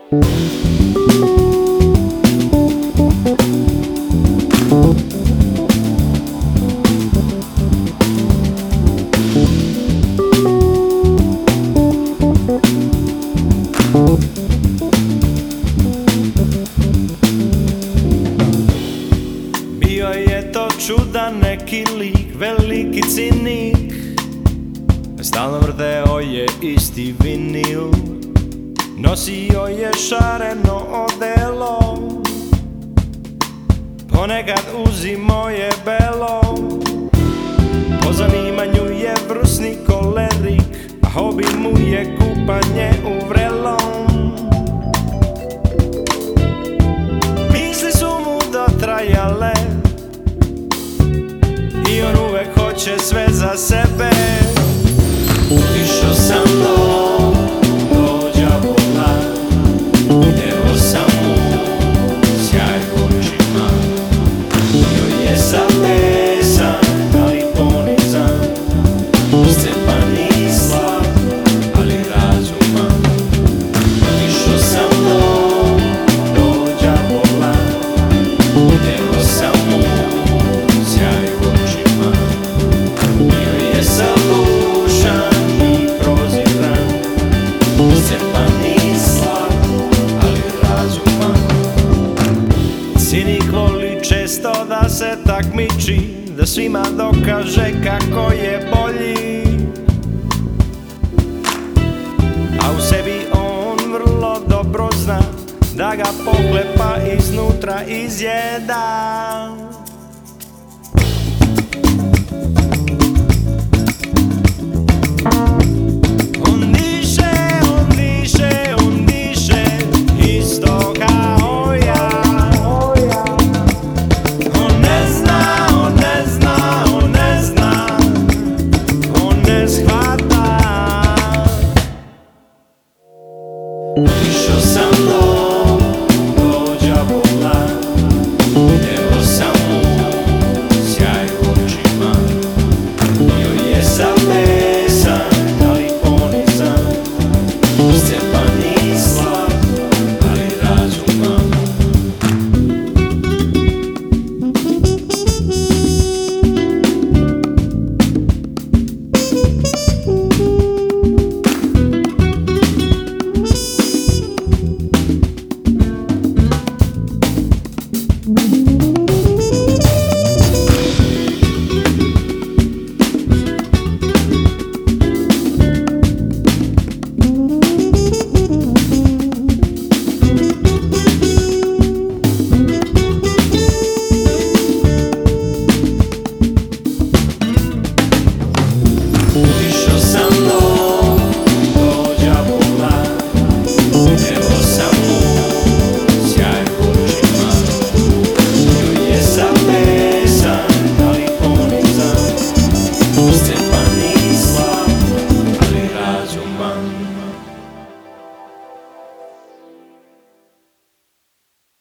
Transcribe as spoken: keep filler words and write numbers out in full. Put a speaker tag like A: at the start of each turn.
A: Bio je to čudan neki lik, veliki cinik, stalno vrteo je isti vinil, nosio je šareno odelo, ponekad uzimao je belo. Po zanimanju je vrsni kolerik, a hobi mu je kupanje u vrelom. Misli su mu dotrajale i on uvek hoće sve za sebe. Utišao sam dom, dođa vola, evo sam mu sjaj u očima. Bio je zapesan, ali ponizan, scepan i slab, ali razuman. Utišao sam dom, dođa vola, evo sam mu sjaj u očima. Bio je zabušan i proziran, scepan i slab, ali razuman. Cinik voli često da se takmiči, da svima dokaže kako je bolji, a u sebi on vrlo dobro zna da ga pohlepa iznutra izjeda. On diše, on diše, on diše isto kao ja. On ne zna, on ne zna, on ne zna, on ne shvata. Išao sam do